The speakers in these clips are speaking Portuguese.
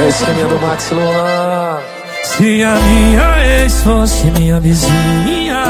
É o esqueminha do Max Luan. Se a minha ex fosse minha vizinha,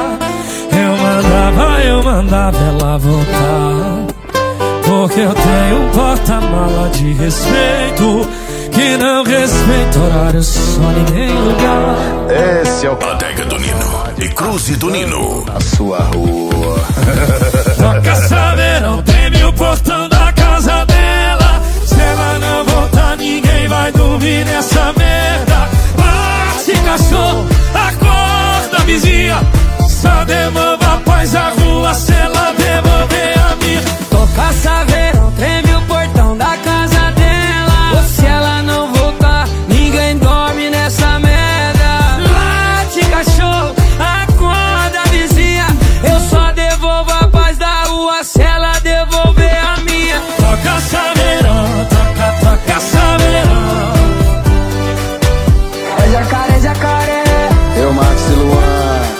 eu mandava ela voltar. Porque eu tenho um porta-mala de respeito, que não respeita horário, sono e nem lugar. Esse é o Adega do Nino e Cruze do Nino. na sua rua. Toca saberão, treme o portão da casa dela. Se ela não voltar, ninguém vai dormir nessa merda. Bate cachorro, acorda vizinha. Só devolva a paz à rua se ela devolver a minha. Toca saberão, treme o portão da casa dela. Se ela não voltar, ninguém dorme nessa merda. Late cachorro, acorda vizinha. Eu só devolvo a paz da rua se ela devolver a minha. Toca saberão, toca saberão. É jacaré, jacaré. Eu, Max Luan.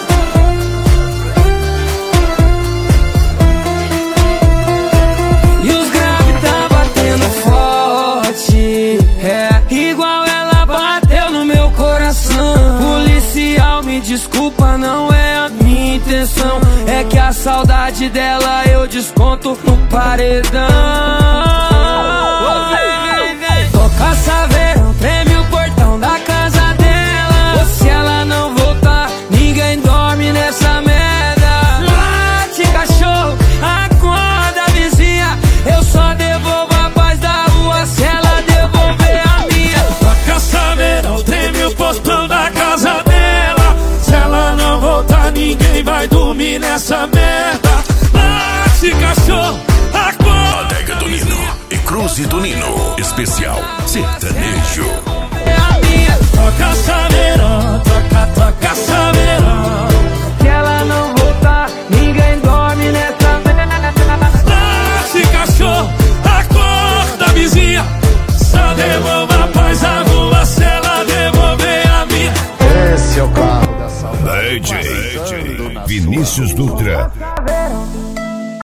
E os graves tá batendo forte, igual ela bateu no meu coração. Policial, me desculpa, não é a minha intenção. É que a saudade dela eu desconto no paredão. Toca saberão, treme o portão da casa dela. Se ela não voltar, ninguém dorme nessa merda. Late cachorro, acorda vizinha. Eu só devolvo a paz da rua se ela devolver a minha. Toca saberão, treme o portão da casa dela. Se ela não voltar, ninguém vai dormir nessa merda. Bate cachorro, acorda. Adega do Nino e Cruze do Nino. Especial sertanejo. É a minha. Toca saberão, toca saberão. Se ela não voltar, ninguém dorme nessa merda. Bate cachorro, acorda vizinha. Só devolva a paz à rua se ela devolver a minha. Esse é o carro da saudade. DJ Vinícius Dutra.